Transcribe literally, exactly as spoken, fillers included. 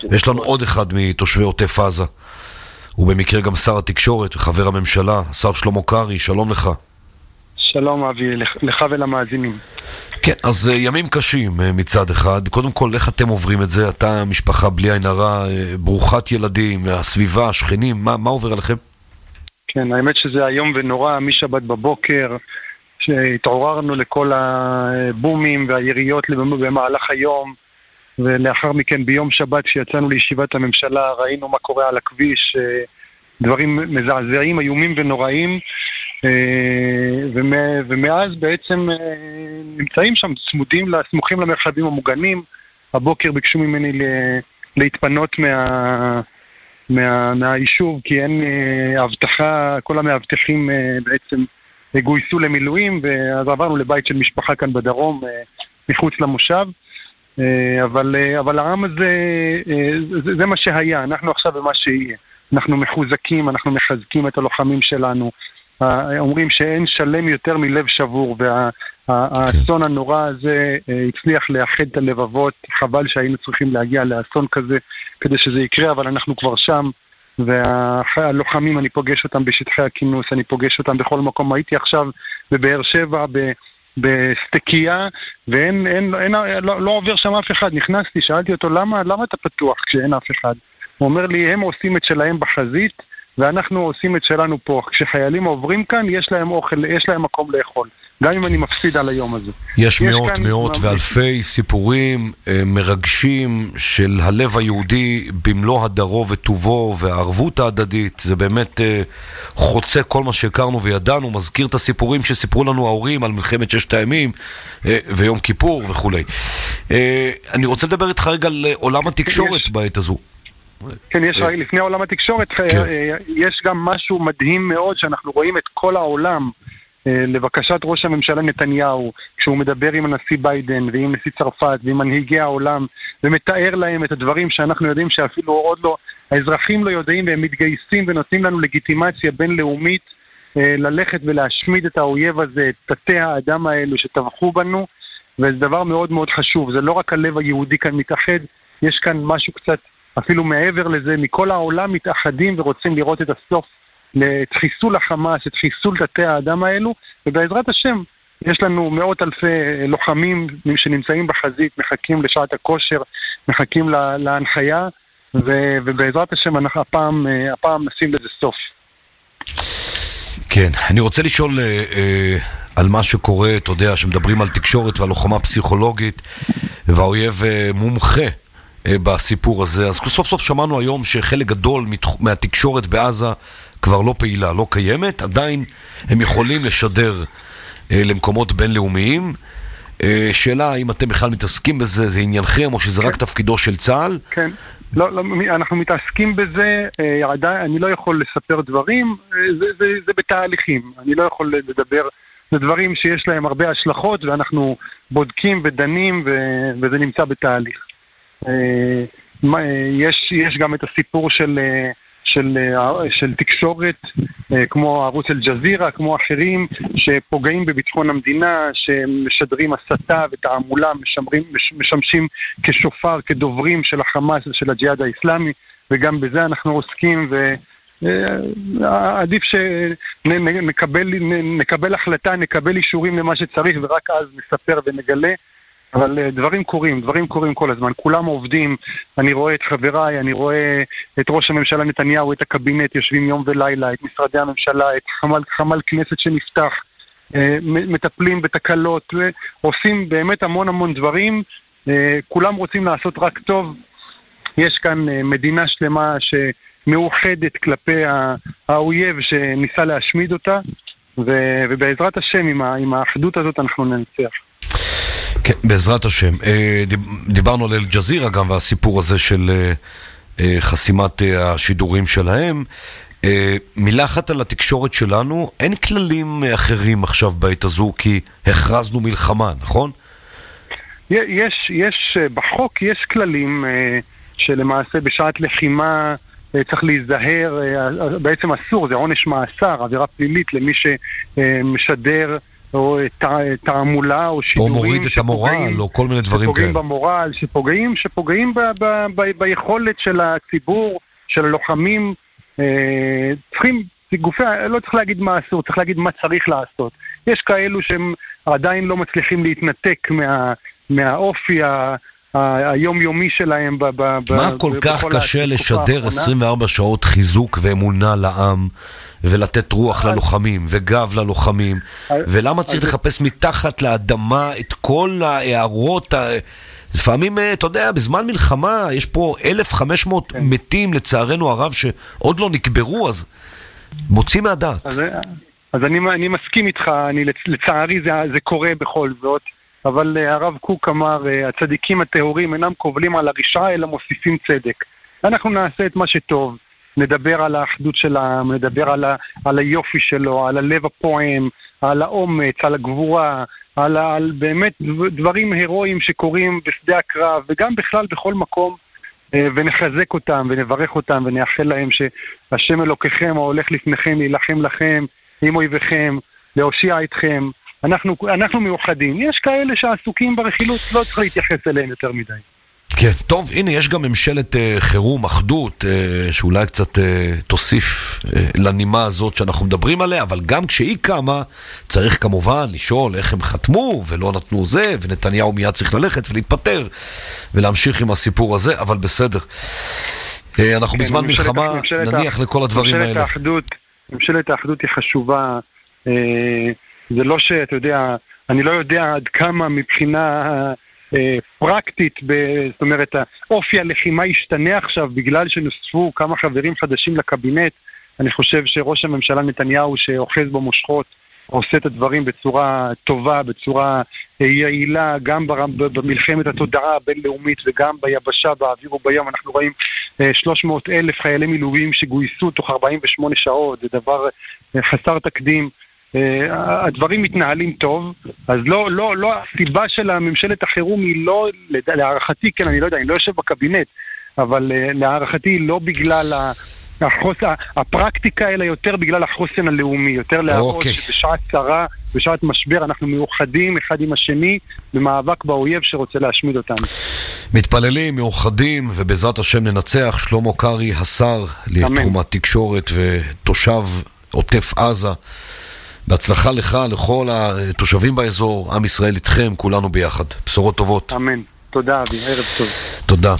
יש לנו עוד אחד מתושבי עוטף עזה. הוא במקרה גם שר התקשורת וחבר הממשלה, שר שלמה קרעי, שלום לך. שלום אבי, לך ולמאזינים. כן, אז ימים קשים מצד אחד. קודם כל, איך אתם עוברים את זה? אתה משפחה בלי עין הרע, ברוכת ילדים, הסביבה, השכנים, מה, מה עובר עליכם? כן, האמת שזה היום ונורא, משבת בבוקר, שהתעוררנו לכל הבומים והיריות במהלך היום, ולאחר מכן ביום שבת שיצאנו לישיבת הממשלה, ראינו מה קורה על הכביש, דברים מזעזעים, איומים ונוראים, ומאז בעצם נמצאים שם צמודים, סמוכים למרחבים המוגנים. הבוקר ביקשו ממני להתפנות מה, מה, מהיישוב, כי אין הבטחה, כל המאבטחים בעצם גויסו למילואים, ואז עברנו לבית של משפחה כאן בדרום, מחוץ למושב. אבל, אבל העם הזה, זה, זה מה שהיה, אנחנו עכשיו במה שיהיה. אנחנו מחוזקים, אנחנו מחזקים את הלוחמים שלנו. אומרים שאין שלם יותר מלב שבור, והאסון הנורא הזה הצליח לאחד את הלבבות. חבל שהיינו צריכים להגיע לאסון כזה כדי שזה יקרה, אבל אנחנו כבר שם, והלוחמים, אני פוגש אותם בשטחי הכינוס, אני פוגש אותם בכל מקום. הייתי עכשיו בבאר שבע, ב... בסטקיה, ואין, אין, אין, לא, לא עובר שם אף אחד. נכנסתי, שאלתי אותו, למה, למה אתה פתוח כשאין אף אחד? הוא אומר לי, הם עושים את שלהם בחזית, ואנחנו עושים את שלנו פה. כשחיילים עוברים כאן, יש להם אוכל, יש להם מקום לאכול. גם אם אני מפסיד על היום הזה. יש, יש מאות, מאות מה... ואלפי סיפורים אה, מרגשים של הלב היהודי במלוא הדרו וטובו והערבות ההדדית. זה באמת אה, חוצה כל מה שהכרנו וידענו, מזכיר את הסיפורים שסיפרו לנו ההורים על מלחמת ששת הימים אה, ויום כיפור וכו'. אה, אני רוצה לדבר איתך רגע על עולם התקשורת יש... בעת הזו. כן, יש, אה... לפני עולם התקשורת כן. אה, יש גם משהו מדהים מאוד שאנחנו רואים את כל העולם לבקשת ראש הממשלה נתניהו, כשהוא מדבר עם הנשיא ביידן ועם נשיא צרפת ועם מנהיגי העולם, ומתאר להם את הדברים שאנחנו יודעים שאפילו עוד לא, האזרחים לא יודעים, והם מתגייסים ונותנים לנו לגיטימציה בינלאומית ללכת ולהשמיד את האויב הזה, את תתי האדם האלו שטבחו בנו, וזה דבר מאוד מאוד חשוב. זה לא רק הלב היהודי כאן מתאחד, יש כאן משהו קצת אפילו מעבר לזה, מכל העולם מתאחדים ורוצים לראות את הסוף את חיסול החמאס, את חיסול תתי האדם האלו, ובעזרת השם יש לנו מאות אלפי לוחמים שנמצאים בחזית, מחכים לשעת הכושר, מחכים לה, להנחיה, ו, ובעזרת השם אנחנו הפעם, הפעם נשים לזה סוף. כן, אני רוצה לשאול אה, אה, על מה שקורה, אתה יודע, שמדברים על תקשורת ועל לוחמה פסיכולוגית, והאויב אה, מומחה אה, בסיפור הזה. אז סוף סוף שמענו היום שחלק גדול מהתקשורת בעזה כבר לא פעילה, לא קיימת, עדיין הם יכולים לשדר אה, למקומות בינלאומיים. אה, שאלה, האם אתם בכלל מתעסקים בזה, זה עניינכם, או שזה כן. רק תפקידו של צה"ל? כן, לא, לא, אנחנו מתעסקים בזה, אה, עדיין, אני לא יכול לספר דברים, אה, זה, זה, זה בתהליכים, אני לא יכול לדבר, זה דברים שיש להם הרבה השלכות, ואנחנו בודקים ודנים, ו, וזה נמצא בתהליך. אה, יש, יש גם את הסיפור של... אה, של, של תקשורת, כמו ערוץ אל-ג'זירה, כמו אחרים, שפוגעים בביטחון המדינה, שמשדרים הסתה ותעמולה, משמרים, משמשים כשופר, כדוברים של החמאס ושל הג'יהאד האסלאמי, וגם בזה אנחנו עוסקים, ועדיף שנקבל נקבל החלטה, נקבל אישורים למה שצריך, ורק אז נספר ונגלה. אבל דברים קורים, דברים קורים כל הזמן, כולם עובדים, אני רואה את חבריי, אני רואה את ראש הממשלה נתניהו, את הקבינט, יושבים יום ולילה, את משרדי הממשלה, את חמ"ל, חמ"ל כנסת שנפתח, מטפלים בתקלות, עושים באמת המון המון דברים, כולם רוצים לעשות רק טוב. יש כאן מדינה שלמה שמאוחדת כלפי האויב שניסה להשמיד אותה, ובעזרת השם עם האחדות הזאת אנחנו ננצח. כן, בעזרת השם. דיברנו על אל-ג'זירה גם, והסיפור הזה של חסימת השידורים שלהם. מילה אחת על התקשורת שלנו, אין כללים אחרים עכשיו בעת הזו, כי הכרזנו מלחמה, נכון? יש, יש, בחוק יש כללים שלמעשה בשעת לחימה צריך להיזהר, בעצם אסור, זה עונש מאסר, עבירה פלילית למי שמשדר או תעמולה, או שידורים. או מוריד את המורל, או כל מיני דברים כאלה. שפוגעים במורל, שפוגעים, שפוגעים ב, ב, ב, ביכולת של הציבור, של הלוחמים. אה, צריכים, גופי, לא צריך להגיד מה אסור, צריך להגיד מה צריך לעשות. יש כאלו שהם עדיין לא מצליחים להתנתק מה, מהאופי ה... היומיומי שלהם. מה כל כך קשה לשדר עשרים וארבע שעות חיזוק ואמונה לעם, ולתת רוח ללוחמים וגב ללוחמים, ולמה צריך לחפש מתחת לאדמה את כל ההערות? לפעמים, אתה יודע, בזמן מלחמה יש פה אלף וחמש מאות מתים לצערנו הרב שעוד לא נקברו, אז מוצאים מהדעת. אז אני מסכים איתך, לצערי זה קורה בכל זאת, אבל הרב קוק אמר, הצדיקים הטהורים אינם קובלים על הרשעה, אלא מוסיפים צדק. אנחנו נעשה את מה שטוב, נדבר על האחדות של העם, נדבר על, ה, על היופי שלו, על הלב הפועם, על האומץ, על הגבורה, על, על באמת דברים הירואיים שקורים בשדה הקרב, וגם בכלל בכל מקום, ונחזק אותם, ונברך אותם, ונאחל להם שהשם אלוקיכם ההולך לפניכם, להילחם לכם, עם אויביכם, להושיע אתכם. אנחנו, אנחנו מיוחדים. יש כאלה שעסוקים ברכילות, לא צריך להתייחס אליהם יותר מדי. כן, טוב, הנה, יש גם ממשלת uh, חירום, אחדות, uh, שאולי קצת uh, תוסיף uh, לנימה הזאת שאנחנו מדברים עליה, אבל גם כשהיא קמה, צריך כמובן לשאול איך הם חתמו ולא נתנו זה, ונתניהו מיד צריך ללכת ולהתפטר ולהמשיך עם הסיפור הזה, אבל בסדר. Uh, אנחנו כן, בזמן מלחמה, נניח ה... לכל הדברים ממשלת האלה. האחדות, ממשלת האחדות היא חשובה, uh, זה לא שאתה יודע, אני לא יודע עד כמה מבחינה אה, פרקטית, ב, זאת אומרת, האופי הלחימה ישתנה עכשיו בגלל שנוספו כמה חברים חדשים לקבינט. אני חושב שראש הממשלה נתניהו שאוחז במושכות, עושה את הדברים בצורה טובה, בצורה אה, יעילה, גם במלחמת התודעה הבינלאומית וגם ביבשה, באוויר ובים. אנחנו רואים אה, שלוש מאות אלף חיילי מילואים שגויסו תוך ארבעים ושמונה שעות, זה דבר אה, חסר תקדים. Uh, הדברים מתנהלים טוב, אז לא, לא, לא, הסיבה של הממשלת החירום היא לא, להערכתי, כן, אני לא יודע, אני לא יושב בקבינט, אבל uh, להערכתי היא לא בגלל החוס, הפרקטיקה, אלא יותר בגלל החוסן הלאומי, יותר להראות okay. שבשעת צרה, בשעת משבר, אנחנו מאוחדים אחד עם השני, במאבק באויב שרוצה להשמיד אותנו. מתפללים, מאוחדים, ובעזרת השם ננצח. שלמה קרי, השר לתחום התקשורת ותושב עוטף עזה, בהצלחה לך, לכל התושבים באזור, עם ישראל איתכם, כולנו ביחד. בשורות טובות. אמן. תודה, אבי. ערב טוב. תודה.